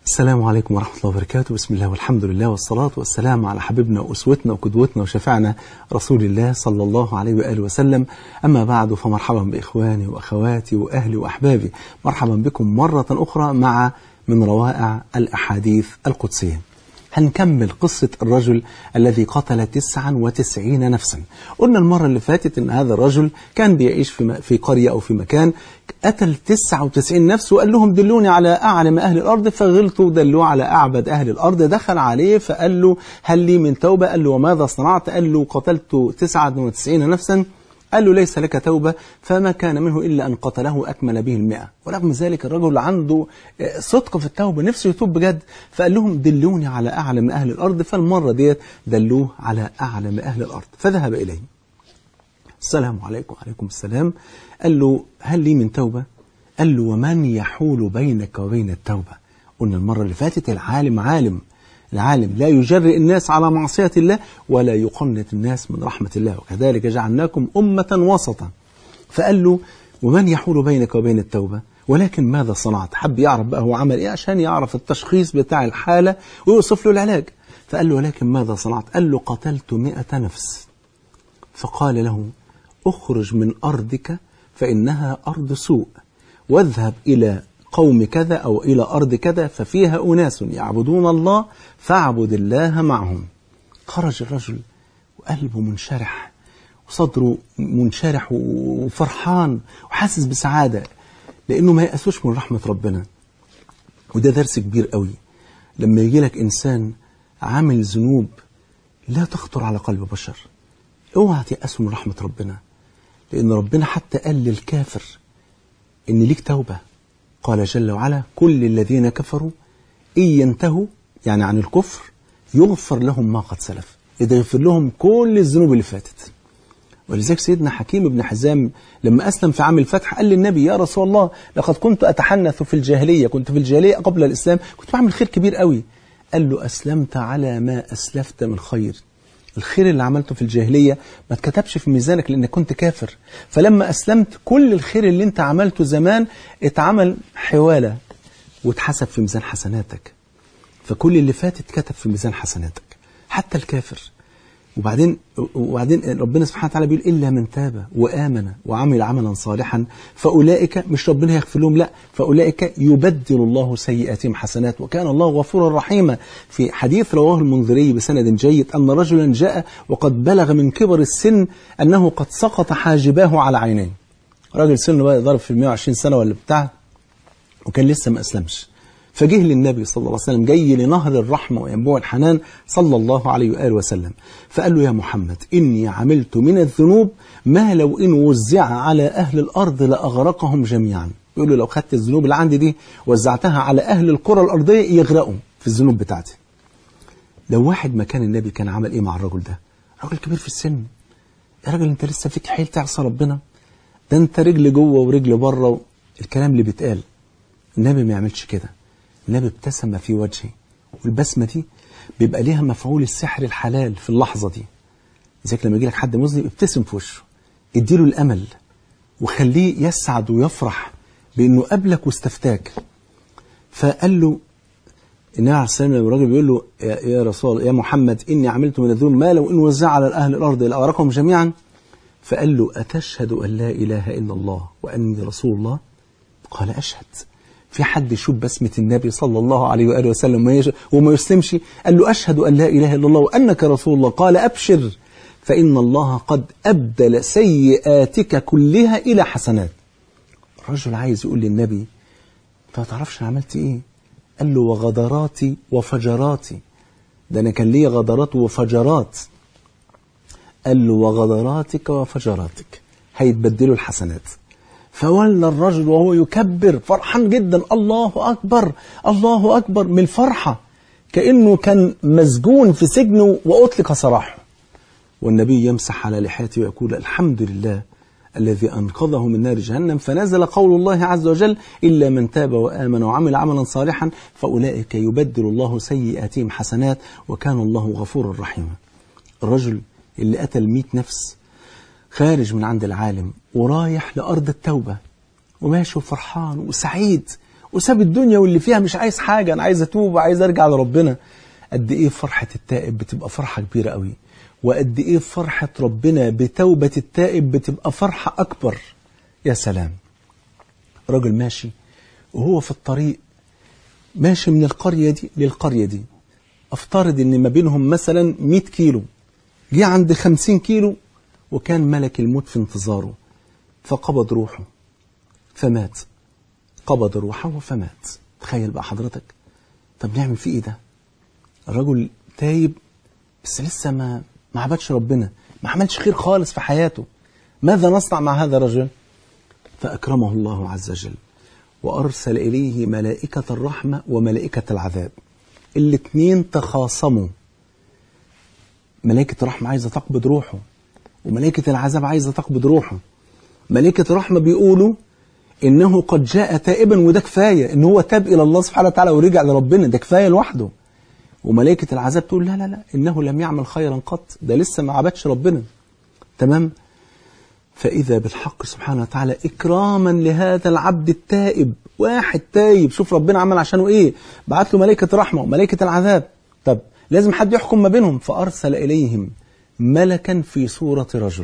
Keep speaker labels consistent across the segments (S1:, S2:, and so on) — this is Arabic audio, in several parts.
S1: السلام عليكم ورحمة الله وبركاته. بسم الله والحمد لله والصلاة والسلام على حبيبنا وأسوتنا وقدوتنا وشفعنا رسول الله صلى الله عليه وآله وسلم. أما بعد، فمرحبا بإخواني وأخواتي وأهلي وأحبابي، مرحبا بكم مرة أخرى مع من روائع الأحاديث القدسية. هنكمل قصة الرجل الذي قتل 99 نفسا. قلنا المرة اللي فاتت أن هذا الرجل كان بيعيش في قرية أو في مكان، قتل 99 نفس وقال لهم دلوني على أعلم أهل الأرض، فغلطوا دلوه على أعبد أهل الأرض. دخل عليه فقال له هل لي من توبة؟ قال له وماذا صنعت؟ قال له قتلت 99 نفسا. قال له ليس لك توبة، فما كان منه إلا أن قتله أكمل به 100. ورغم ذلك الرجل عنده صدق في التوبة، نفسه يتوب بجد، فقال لهم دلوني على أعلم أهل الأرض. فالمرة ديت دلوه على أعلم أهل الأرض، فذهب إليه. السلام عليكم. وعليكم السلام. قال له هل لي من توبة؟ قال له ومن يحول بينك وبين التوبة؟ قلنا المرة اللي فاتت العالم لا يجرئ الناس على معصية الله ولا يقنط الناس من رحمة الله، وكذلك جعلناكم أمة وسطا. فقال له ومن يحول بينك وبين التوبة، ولكن ماذا صنعت؟ حب يعرف بقى هو عمل إيه عشان يعرف التشخيص بتاع الحالة ويوصف له العلاج. فقال له ولكن ماذا صنعت؟ قال له قتلت 100 نفس. فقال له اخرج من أرضك فإنها أرض سوء، واذهب إلى قوم كذا أو إلى أرض كذا ففيها أناس يعبدون الله فاعبد الله معهم. خرج الرجل وقلبه منشرح وصدره منشرح وفرحان وحاسس بسعادة، لأنه ما يأسوش من رحمة ربنا. وده درس كبير قوي، لما يجي لك إنسان عامل ذنوب لا تخطر على قلب بشر، اوعى تيأسوا من رحمة ربنا، لأن ربنا حتى قال للكافر إن ليك توبة. قال جل وعلا كل الذين كفروا إن ينتهوا، يعني عن الكفر، يغفر لهم ما قد سلف، إذا يغفر لهم كل الذنوب اللي فاتت. ولذلك سيدنا حكيم بن حزام لما أسلم في عام الفتح قال للنبي يا رسول الله لقد كنت أتحنث في الجاهلية، كنت في الجاهلية قبل الإسلام كنت بعمل خير كبير قوي. قال له أسلمت على ما أسلفت من خير، الخير اللي عملته في الجاهلية ما اتكتبش في ميزانك لأنك كنت كافر، فلما أسلمت كل الخير اللي انت عملته زمان اتعمل حوالة واتحسب في ميزان حسناتك، فكل اللي فات اتكتب في ميزان حسناتك حتى الكافر. وبعدين ربنا سبحانه وتعالى بيقول إلا من تاب وآمن وعمل عملا صالحا فأولئك، مش ربنا يغفر لهم، لا، فأولئك يبدل الله سيئاتهم حسنات وكان الله غفورا رحيما. في حديث رواه المنذري بسند جيد أن رجلا جاء وقد بلغ من كبر السن أنه قد سقط حاجباه على عينيه، راجل سنه بقى ضرب في 120 سنة ولا بتاع، وكان لسه ما أسلمش. فجه للنبي صلى الله عليه وسلم جاي لنهر الرحمة وينبوع الحنان صلى الله عليه وآله وسلم، فقال له يا محمد إني عملت من الذنوب ما لو إن وزع على أهل الأرض لأغرقهم جميعا. يقول له لو خدت الذنوب اللي عندي دي وزعتها على أهل القرى الأرضية يغرقوا في الذنوب بتاعتي. لو واحد مكان النبي كان عمل إيه مع الرجل ده؟ راجل كبير في السن، يا راجل أنت لسه فيك حيل تعصى ربنا، ده أنت رجل جوه ورجل بره، الكلام اللي بيتقال. النبي ما يعملش كده، النبي ابتسم في وجهه، والبسمة دي بيبقى ليها مفعول السحر الحلال في اللحظة دي. زيك لما يجي لك حد مذنب ابتسم في وشه، اديله الأمل وخليه يسعد ويفرح بأنه قابلك واستفتاك. فقال له النبي عليه الصلاة والسلام، الراجل بيقول له يا رسول الله يا محمد إني عملت من الذنوب ما لو إن وزع على أهل الأرض لأغرقهم جميعا. فقال له أتشهد أن لا إله إلا الله وأني رسول الله؟ قال أشهد. في حد يشوف بسمة النبي صلى الله عليه وآله وسلم وما يسلمش؟ قال له أشهد أن لا إله إلا الله وأنك رسول الله. قال أبشر فإن الله قد أبدل سيئاتك كلها إلى حسنات. الرجل عايز يقول للنبي أنت ما تعرفش أنا عملت إيه؟ قال له وغدراتي وفجراتي، ده أنا كان لي غدرات وفجرات. قال له وغدراتك وفجراتك هيتبدلوا الحسنات. فولى الرجل وهو يكبر فرحان جدا، الله أكبر الله أكبر، من الفرحة كأنه كان مسجون في سجنه وأطلق سراحه. والنبي يمسح على لحيته ويقول الحمد لله الذي أنقذه من نار جهنم. فنزل قول الله عز وجل إلا من تاب وآمن وعمل عملا صالحا فأولئك يبدل الله سيئاتهم حسنات وكان الله غفورا رحيما. الرجل اللي قتل 100 نفس خارج من عند العالم ورايح لأرض التوبة وماشي فرحان وسعيد وساب الدنيا واللي فيها مش عايز حاجة، أنا عايز أتوب وعايز أرجع لربنا. قد إيه فرحة التائب بتبقى فرحة كبيرة قوي، وقد إيه فرحة ربنا بتوبة التائب بتبقى فرحة أكبر. يا سلام، رجل ماشي وهو في الطريق ماشي من القرية دي للقرية دي، أفترض إن ما بينهم مثلا 100 كيلو، جه عند 50 كيلو وكان ملك الموت في انتظاره، فقبض روحه فمات. قبض روحه فمات. تخيل بقى حضرتك، طب نعمل فيه ايه ده؟ الرجل تايب بس لسه ما عبدش ربنا، ما عملش خير خالص في حياته. ماذا نصنع مع هذا الرجل؟ فأكرمه الله عز وجل وأرسل إليه ملائكة الرحمة وملائكة العذاب. الاثنين تخاصموا، ملائكة الرحمة عايزة تقبض روحه، وملائكة العذاب عايزة تقبض روحه. ملائكة الرحمة بيقولوا إنه قد جاء تائبا، وده كفاية إن هو تاب إلى الله سبحانه وتعالى ورجع لربنا، ده كفاية لوحده. وملائكة العذاب تقول لا لا لا، إنه لم يعمل خيرا قط، ده لسه ما عبدش ربنا. تمام؟ فإذا بالحق سبحانه وتعالى إكراما لهذا العبد التائب، واحد تايب، شوف ربنا عمل عشانه إيه، بعت له ملائكة رحمة وملائكة العذاب. طب لازم حد يحكم ما بينهم، فأرسل إليهم ملكا في صورة رجل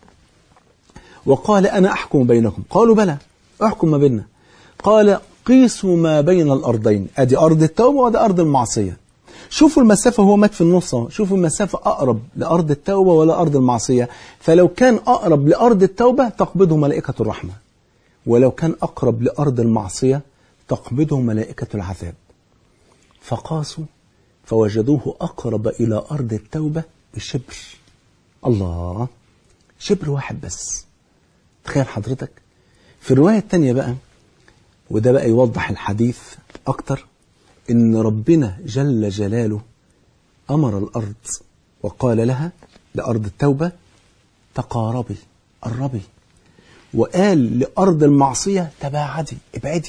S1: وقال أنا أحكم بينكم. قالوا بلى، أحكم ما بيننا. قال قيسوا ما بين الأرضين، أدي أرض التوبة وأدي أرض المعصية، شوفوا المسافة، هو مات في النص، شوفوا المسافة أقرب لأرض التوبة ولا أرض المعصية. فلو كان أقرب لأرض التوبة تقبضه ملائكة الرحمة، ولو كان أقرب لأرض المعصية تقبضه ملائكة العذاب. فقاسوا فوجدوه أقرب إلى أرض التوبة بشبر. الله، شبر واحد بس. تخيل حضرتك. في الرواية التانية بقى، وده بقى يوضح الحديث أكتر، إن ربنا جل جلاله أمر الأرض وقال لها، لأرض التوبة، تقاربي، قربي، وقال لأرض المعصية تباعدي، ابعدي.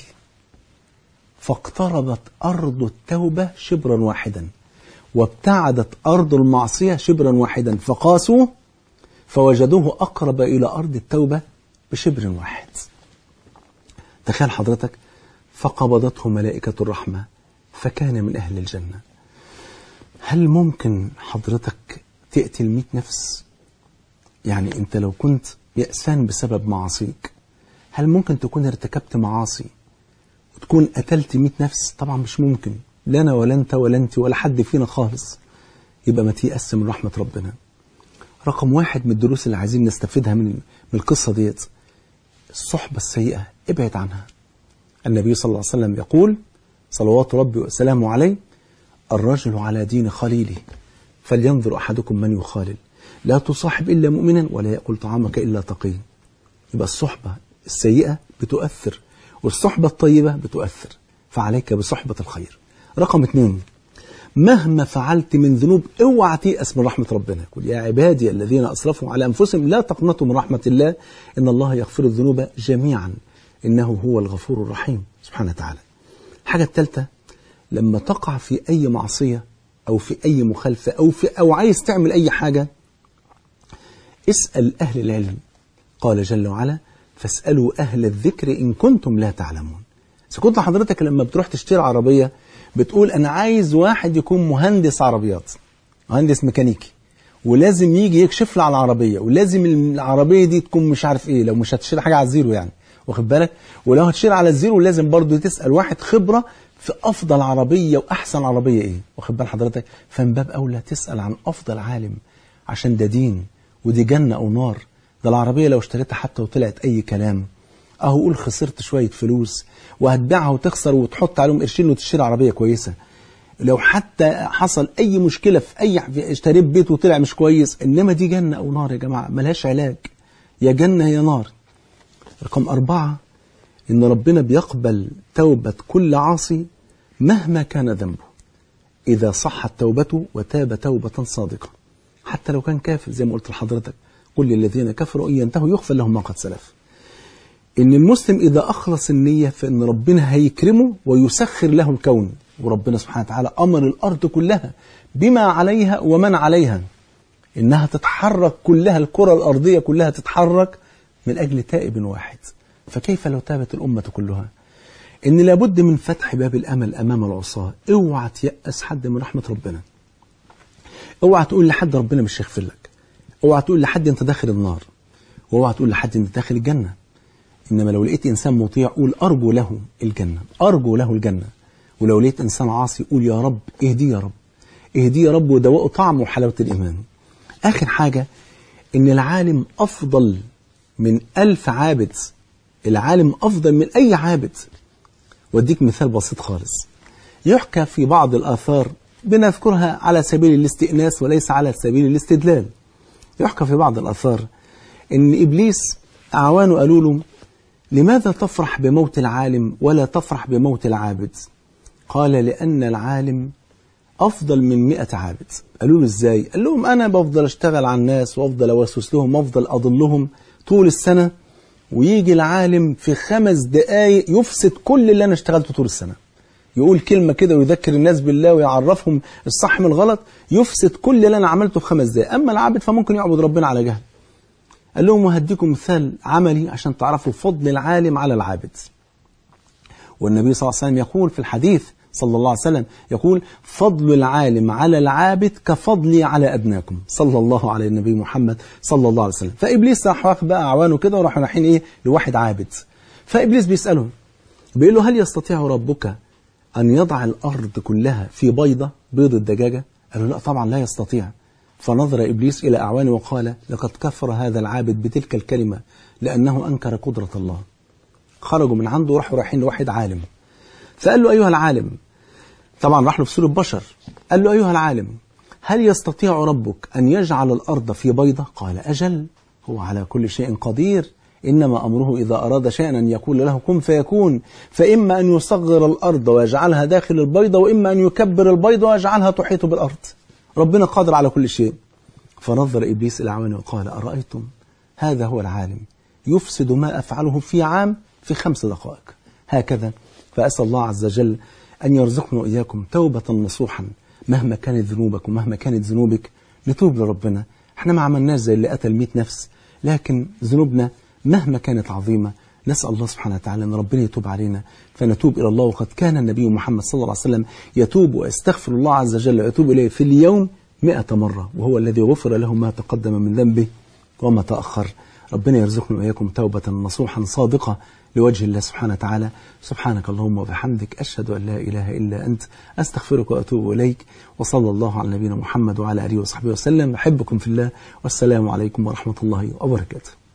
S1: فاقتربت أرض التوبة شبرا واحدا، وابتعدت أرض المعصية شبرا واحدا، فقاسوا فوجدوه أقرب إلى أرض التوبة بشبر واحد. تخيل حضرتك. فقبضته ملائكة الرحمة فكان من أهل الجنة. هل ممكن حضرتك تقتل 100 نفس؟ يعني أنت لو كنت يأسان بسبب معاصيك، هل ممكن تكون ارتكبت معاصي وتكون قتلت 100 نفس؟ طبعا مش ممكن، لا أنا ولا أنت ولا أنت ولا حد فينا خالص. يبقى ما تيأس من رحمة ربنا. رقم واحد من الدروس اللي عايزين نستفيدها من القصة ديت، الصحبة السيئة ابعد عنها. النبي صلى الله عليه وسلم يقول صلوات ربي وسلامه عليه: الرجل على دين خليله فلينظر أحدكم من يخالل، لا تصاحب إلا مؤمنا ولا يأكل طعامك إلا تقي. يبقى الصحبة السيئة بتؤثر والصحبة الطيبة بتؤثر، فعليك بصحبة الخير. رقم 2، مهما فعلت من ذنوب اوعى تيأس من رحمة ربنا. قل يا عبادي الذين أسرفوا على أنفسهم لا تقنطوا من رحمة الله إن الله يغفر الذنوب جميعا إنه هو الغفور الرحيم سبحانه وتعالى. الحاجة الثالثة، لما تقع في أي معصية أو في أي مخالفة أو عايز تعمل أي حاجة، اسأل أهل العلم. قال جل وعلا: فاسألوا أهل الذكر إن كنتم لا تعلمون. إذا كنت حضرتك لما بتروح تشتري عربية بتقول أنا عايز واحد يكون مهندس عربيات، مهندس ميكانيكي، ولازم يجي يكشف لي على العربية، ولازم العربية دي تكون مش عارف إيه، لو مش هتشتري حاجة على الزيرو يعني، واخد بالك؟ ولو هتشتري على الزيرو لازم برضو تسأل واحد خبرة في أفضل عربية وأحسن عربية إيه، واخد بال حضرتك؟ فمن باب أولى تسأل عن أفضل عالم، عشان ده دين ودي جنة أو نار. ده العربية لو اشتريتها حتى وطلعت أي كلام، أهو قول خسرت شوية فلوس وهتبيعها وتخسر وتحط عليهم قرشين وتشتري عربية كويسة. لو حتى حصل أي مشكلة في اشتريت بيت وطلع مش كويس، إنما دي جنة أو نار يا جماعة، ملهاش علاج، يا جنة يا نار. رقم 4، إن ربنا بيقبل توبة كل عاصي مهما كان ذنبه، إذا صحت توبته وتاب توبة صادقة، حتى لو كان كافر زي ما قلت لحضرتك: قل للذين كفروا إن ينتهوا يغفر لهم ما قد سلف. إن المسلم إذا أخلص النية فإن ربنا هيكرمه ويسخر له الكون. وربنا سبحانه وتعالى أمر الأرض كلها بما عليها ومن عليها إنها تتحرك كلها، الكرة الأرضية كلها تتحرك من أجل تائب واحد. فكيف لو تابت الأمة كلها؟ إن لابد من فتح باب الأمل أمام العصاة. اوعى تيأس حد من رحمة ربنا، اوعى تقول لحد ربنا مش هيغفر لك، اوعى تقول لحد أنت داخل النار، واوعى تقول لحد أنت داخل الجنة. إنما لو لقيت إنسان مطيع قول أرجو له الجنة، أرجو له الجنة. ولو لقيت إنسان عاصي قول يا رب اهدي يا رب، اهدي يا رب ودوقه طعم وحلاوة الإيمان. آخر حاجة إن العالم أفضل من 1000 عابد، العالم أفضل من أي عابد. واديك مثال بسيط خالص. يحكى في بعض الآثار بنذكرها على سبيل الاستئناس وليس على سبيل الاستدلال. يحكى في بعض الآثار إن إبليس أعوانه قالوا له لماذا تفرح بموت العالم ولا تفرح بموت العابد؟ قال لأن العالم أفضل من 100 عابد. قالوا له إزاي؟ قال لهم أنا بفضل أشتغل على الناس وأفضل أوسوس لهم وأفضل أضلهم طول السنة، ويجي العالم في 5 دقايق يفسد كل اللي أنا اشتغلته طول السنة. يقول كلمة كده ويذكر الناس بالله ويعرفهم الصح من الغلط، يفسد كل اللي أنا عملته في 5 دقايق. أما العابد فممكن يعبد ربنا على جهل. قال لهم وهديكم مثال عملي عشان تعرفوا فضل العالم على العابد. والنبي صلى الله عليه وسلم يقول في الحديث صلى الله عليه وسلم يقول فضل العالم على العابد كفضلي على أدناكم، صلى الله على النبي محمد صلى الله عليه وسلم. فإبليس راح واخد بقى أعوانه كده وراحوا رايحين إيه لواحد عابد. فإبليس بيسأله بيقول له هل يستطيع ربك أن يضع الأرض كلها في بيضة، بيض الدجاجة؟ قال له لا طبعا لا يستطيع. فنظر إبليس إلى أعوانه وقال لقد كفر هذا العابد بتلك الكلمة لأنه أنكر قدرة الله. خرجوا من عنده وراحوا رايحين لواحد عالم. فقال له أيها العالم، طبعا راح له في سورة بشر، قال له أيها العالم هل يستطيع ربك أن يجعل الأرض في بيضة؟ قال أجل، هو على كل شيء قدير، إنما أمره إذا أراد شيئا أن يقول له كن فيكون. فإما أن يصغر الأرض ويجعلها داخل البيضة، وإما أن يكبر البيضة ويجعلها تحيط بالأرض. ربنا قادر على كل شيء. فنظر إبليس إلى عوانه وقال أرأيتم هذا هو العالم يفسد ما أفعله في عام في 5 دقائق. هكذا. فأسأل الله عز وجل أن يرزقنا وإياكم توبة نصوحا مهما كانت ذنوبك ومهما كانت ذنوبك. نتوب لربنا. احنا ما عملناش زي اللي قتل 100 نفس، لكن ذنوبنا مهما كانت عظيمة نسأل الله سبحانه وتعالى أن ربنا يتوب علينا فنتوب إلى الله. وقد كان النبي محمد صلى الله عليه وسلم يتوب ويستغفر الله عز وجل ويتوب إليه في اليوم 100 مرة، وهو الذي غفر له ما تقدم من ذنبه وما تأخر. ربنا يرزقنا وإياكم توبة نصوحا صادقة لوجه الله سبحانه وتعالى. سبحانك اللهم وبحمدك أشهد أن لا إله إلا أنت أستغفرك وأتوب إليك. وصلى الله على نبينا محمد وعلى آله وصحبه وسلم. أحبكم في الله والسلام عليكم ورحمة الله وبركاته.